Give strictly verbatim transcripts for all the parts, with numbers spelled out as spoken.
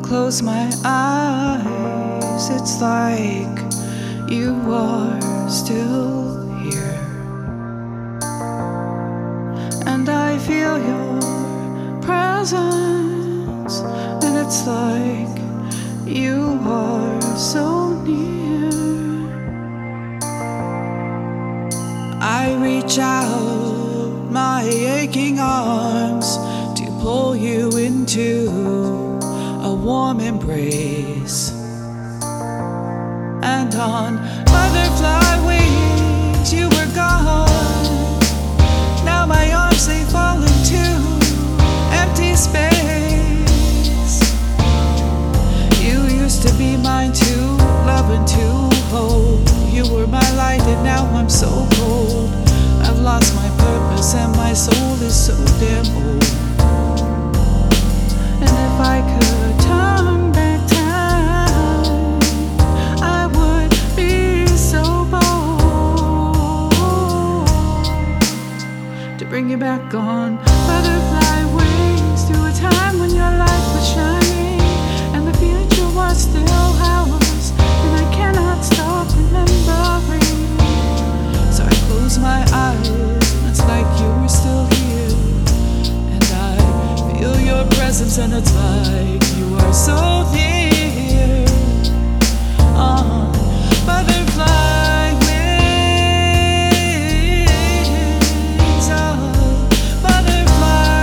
close my eyes, it's like you are still here, and I feel your presence, and it's like you are so near. I reach out my aching arms to pull you into a warm embrace, and on butterfly wings you were gone. Now my arms, they fall into empty space. You used to be mine to love and to hold. You were my light and now I'm so cold. I've lost my purpose and my soul is so damn old. And if I could turn back time, I would be so bold to bring you back on butterfly wings to a time when your light was shining and the future was still ours, and I cannot stop remembering. So I close my eyes, and it's like you were still here, and I feel your presence, and it's like you are so near. On butterfly wings, oh, butterfly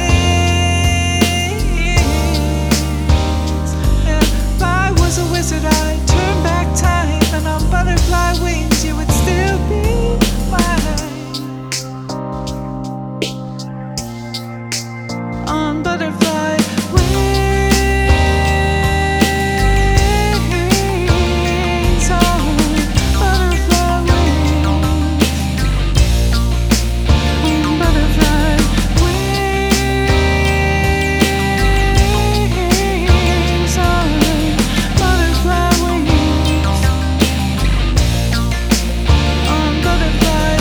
wings. If I was a wizard, I'd turn back time, and on butterfly wings you would still be mine. On butterfly wings, on butterfly wings, on butterfly wings, on butterfly wings, on butterfly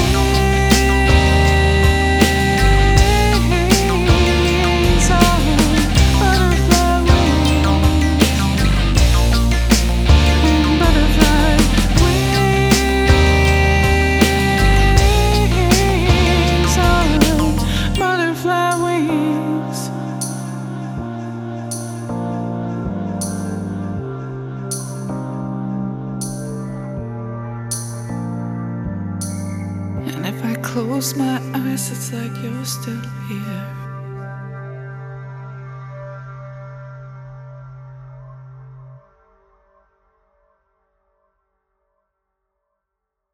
wings, on butterfly wings, on butterfly wings, on butterfly wings. And if I close my eyes, it's like you're still here.